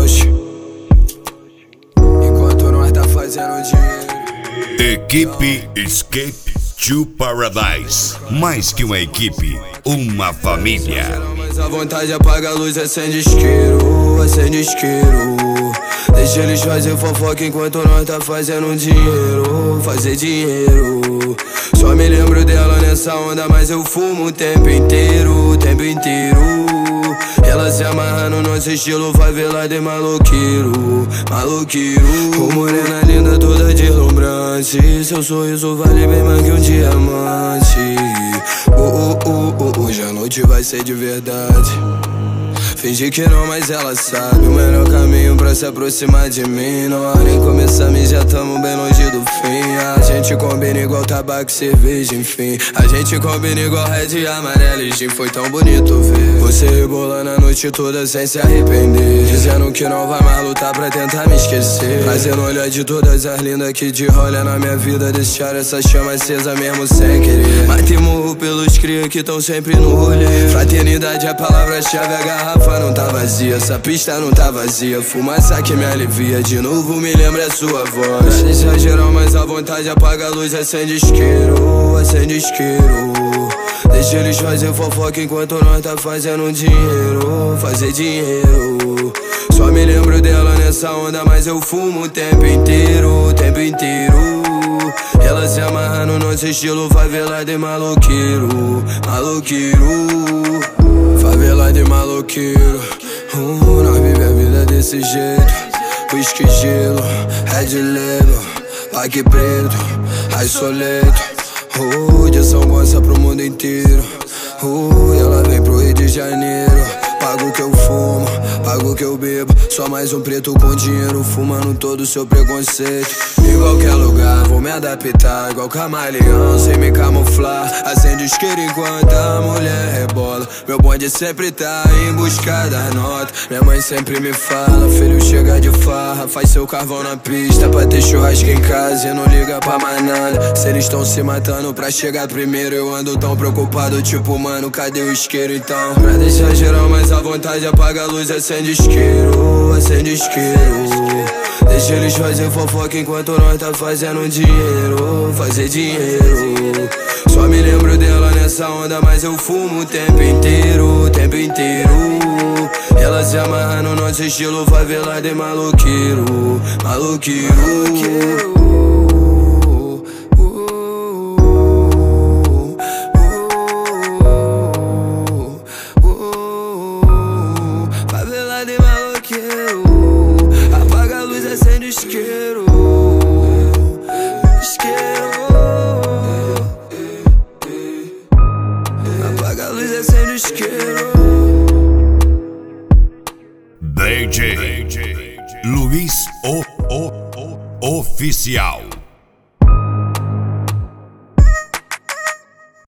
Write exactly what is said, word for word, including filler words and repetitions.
hoje, enquanto nós tá fazendo dinheiro. Equipe Escape to Paradise. Mais que uma equipe, uma família. Mas a vontade apaga a luz, acende isqueiro, acende isqueiro. Deixa eles fazer fofoca enquanto nós tá fazendo dinheiro, fazer dinheiro. Só me lembro dela nessa onda, mas eu fumo o tempo inteiro, o tempo inteiro. Ela se amarra no nosso estilo, favelada e maloqueiro, maloqueiro. Oh, morena linda, toda deslumbrante, seu sorriso vale bem mais que um diamante. Oh, oh, oh, oh, hoje a noite vai ser de verdade. Fingi que não, mas ela sabe o melhor caminho pra se aproximar de mim. Não há nem começar, mas já tamo bem longe do fim. A gente combina igual tabaco e cerveja, enfim. A gente combina igual red e amarelo e gin. Foi tão bonito ver você rebolando a noite toda sem se arrepender, dizendo que não vai mais lutar pra tentar me esquecer. Fazendo olhar de todas as lindas que de rolha na minha vida, deixar essa chama acesa mesmo sem querer. Mas tem morro pelos cria que tão sempre no rolê. Fraternidade é a palavra-chave, a garrafa não tá vazia, essa pista não tá vazia. Fumaça que me alivia, de novo me lembra a sua voz. Deixa geral, mas a vontade apaga a luz, acende isqueiro, acende isqueiro. Deixa eles fazer fofoca enquanto nós tá fazendo dinheiro, fazer dinheiro. Só me lembro dela nessa onda, mas eu fumo o tempo inteiro, o tempo inteiro. Ela se amarra no nosso estilo, favelada e maloqueiro, maloqueiro. Favelada e maloqueiro, uh, nós vive a vida desse jeito. Whisky, gelo, red label, paque preto, isoleto. Uh, de São Gonçalo pro mundo inteiro. Uh, e ela vem pro Rio de Janeiro. Pago o que eu fumo, pago o que eu bebo. Só mais um preto com dinheiro, fumando todo o seu preconceito. Em qualquer lugar vou me adaptar, igual camaleão, sem me camuflar. Acende o isqueiro enquanto a mulher rebola. Meu bonde sempre tá em busca das notas. Minha mãe sempre me fala, filho, chega de farra, faz seu carvão na pista pra ter churrasco em casa e não liga pra mais nada. Se eles tão se matando pra chegar primeiro, eu ando tão preocupado, tipo, mano, cadê o isqueiro então? Pra deixar geral, mas a vontade apaga a luz, acende isqueiro, acende isqueiro. Deixa eles fazer fofoca enquanto nós tá fazendo dinheiro, fazer dinheiro. Só me lembro dela nessa onda, mas eu fumo o tempo inteiro, o tempo inteiro. Ela se amarra no nosso estilo, favelada e maloqueiro, maloqueiro. Apaga a luz, acende o isqueiro, isqueiro. Apaga a luz, acende o isqueiro. D J Luiz O O Oficial.